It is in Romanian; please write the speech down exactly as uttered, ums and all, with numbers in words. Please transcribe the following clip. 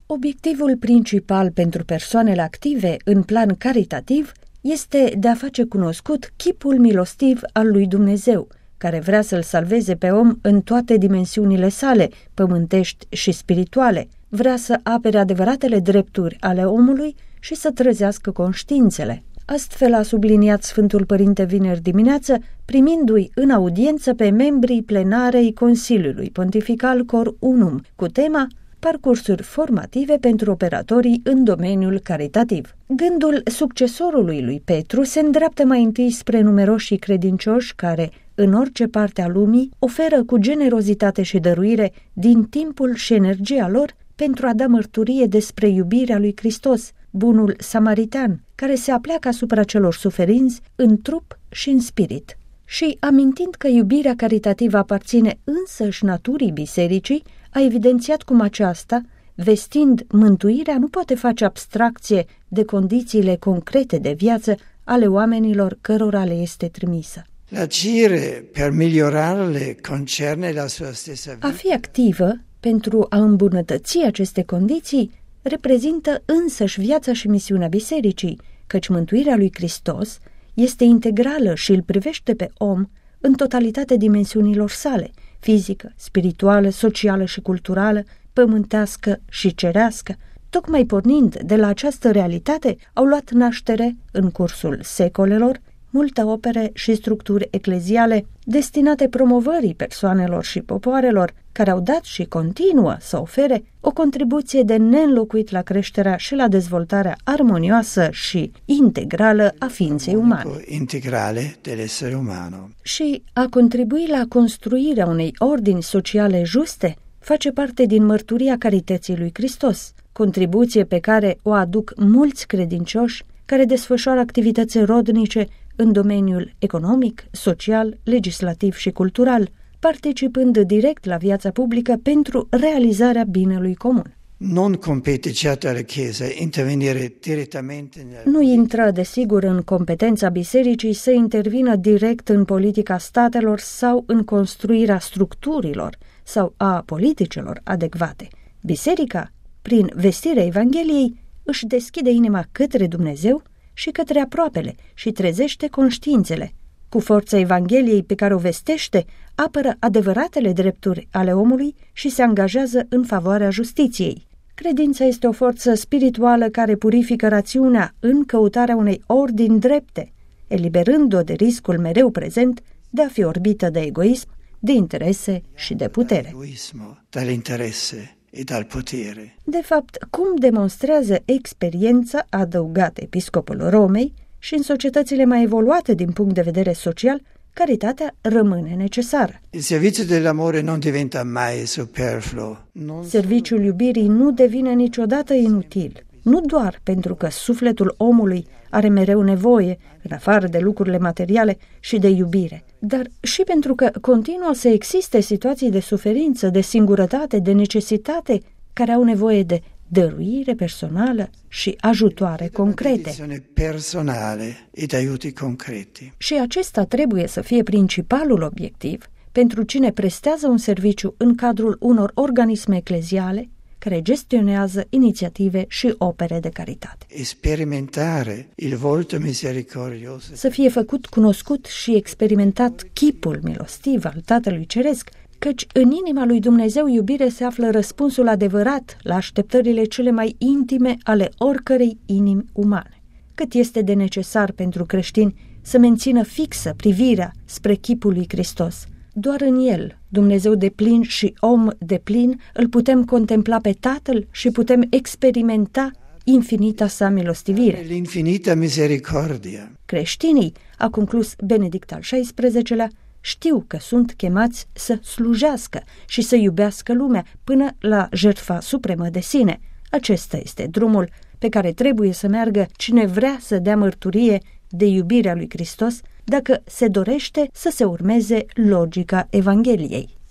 Obiectivul principal pentru persoanele active în plan caritativ este de a face cunoscut chipul milostiv al lui Dumnezeu, care vrea să-l salveze pe om în toate dimensiunile sale, pământești și spirituale, vrea să apere adevăratele drepturi ale omului și să trezească conștiințele. Astfel a subliniat Sfântul Părinte vineri dimineață, primindu-i în audiență pe membrii plenarei Consiliului Pontifical Cor Unum, cu tema Parcursuri formative pentru operatorii în domeniul caritativ. Gândul succesorului lui Petru se îndreaptă mai întâi spre numeroșii credincioși care, în orice parte a lumii, oferă cu generozitate și dăruire din timpul și energia lor pentru a da mărturie despre iubirea lui Hristos, bunul samaritan, care se apleacă asupra celor suferinți în trup și în spirit. Și, amintind că iubirea caritativă aparține însăși naturii bisericii, a evidențiat cum aceasta, vestind mântuirea, nu poate face abstracție de condițiile concrete de viață ale oamenilor cărora le este trimisă. L'agire per migliorarle concerne la sua stessa vita. A fi activă pentru a îmbunătăți aceste condiții reprezintă însăși viața și misiunea bisericii, căci mântuirea lui Hristos este integrală și îl privește pe om în totalitate dimensiunilor sale, fizică, spirituală, socială și culturală, pământească și cerească. Tocmai pornind de la această realitate, au luat naștere, în cursul secolelor, multe opere și structuri ecleziale destinate promovării persoanelor și popoarelor, care au dat și continuă să ofere o contribuție de neînlocuit la creșterea și la dezvoltarea armonioasă și integrală a ființei umane. Integrale dell'essere umano. Și a contribui la construirea unei ordini sociale juste face parte din mărturia carității lui Hristos, contribuție pe care o aduc mulți credincioși care desfășoară activități rodnice în domeniul economic, social, legislativ și cultural, participând direct la viața publică pentru realizarea binelui comun. Non compete certo alla Chiesa intervenire direttamente nel... Nu intră, desigur, în competența bisericii să intervină direct în politica statelor sau în construirea structurilor sau a politicilor adecvate. Biserica, prin vestirea Evangheliei, își deschide inima către Dumnezeu și către aproapele și trezește conștiințele. Cu forța Evangheliei pe care o vestește, apără adevăratele drepturi ale omului și se angajează în favoarea justiției. Credința este o forță spirituală care purifică rațiunea în căutarea unei ordini drepte, eliberând-o de riscul mereu prezent de a fi orbită de egoism, de interese și de putere. Egoismo, dall'interesse e dal potere. De fapt, cum demonstrează experiența adăugată episcopul Romei, și în societățile mai evoluate din punct de vedere social, caritatea rămâne necesară. Il servizio dell'amore non diventa mai superfluo. Non... Serviciul iubirii nu devine niciodată inutil, nu doar pentru că sufletul omului are mereu nevoie, în afară de lucrurile materiale, și de iubire, dar și pentru că continuă să existe situații de suferință, de singurătate, de necesitate, care au nevoie de dăruire personală și ajutoare concrete. Personale ed aiuti concreti. Și acesta trebuie să fie principalul obiectiv pentru cine prestează un serviciu în cadrul unor organisme ecleziale care gestionează inițiative și opere de caritate. Sperimentare il volto misericordioso. Să fie făcut cunoscut și experimentat chipul milostiv al Tatălui Ceresc, căci în inima lui Dumnezeu iubire se află răspunsul adevărat la așteptările cele mai intime ale oricărei inimi umane. Cât este de necesar pentru creștini să mențină fixă privirea spre chipul lui Hristos. Doar în el, Dumnezeu deplin și om deplin, îl putem contempla pe Tatăl și putem experimenta infinita sa milostivire. L'infinita misericordia. Creștinii, a conclus Benedict al șaisprezecelea, știu că sunt chemați să slujească și să iubească lumea până la jertfa supremă de sine. Acesta este drumul pe care trebuie să meargă cine vrea să dea mărturie de iubirea lui Hristos, dacă se dorește să se urmeze logica Evangheliei.